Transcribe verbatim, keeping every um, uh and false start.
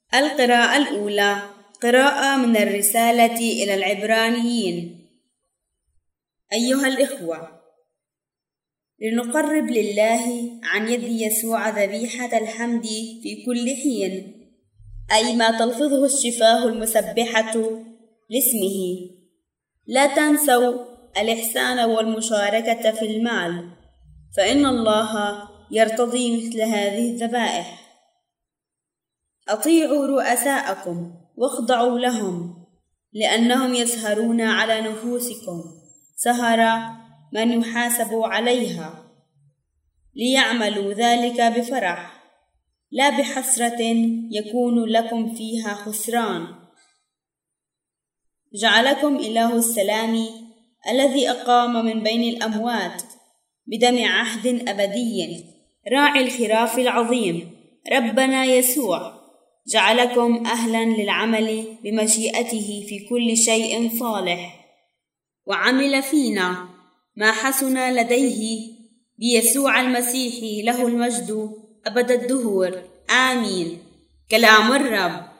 القراءة الأولى قراءة من الرسالة إلى العبرانيين. أيها الإخوة، لنقرب لله عن يد يسوع ذبيحة الحمد في كل حين، أي ما تلفظه الشفاه المسبحة لاسمه. لا تنسوا الإحسان والمشاركة في المال، فإن الله يرتضي مثل هذه الذبائح. أطيعوا رؤساءكم واخضعوا لهم، لأنهم يسهرون على نفوسكم سهر من يحاسب عليها، ليعملوا ذلك بفرح، لا بحسرة يكون لكم فيها خسران. جعلكم إله السلام الذي أقام من بين الأموات بدم عهد أبدي، راعي الخراف العظيم ربنا يسوع، جعلكم أهلا للعمل بمشيئته في كل شيء صالح، وعمل فينا ما حسن لديه بيسوع المسيح، له المجد أبد الدهور. آمين. كلام الرب.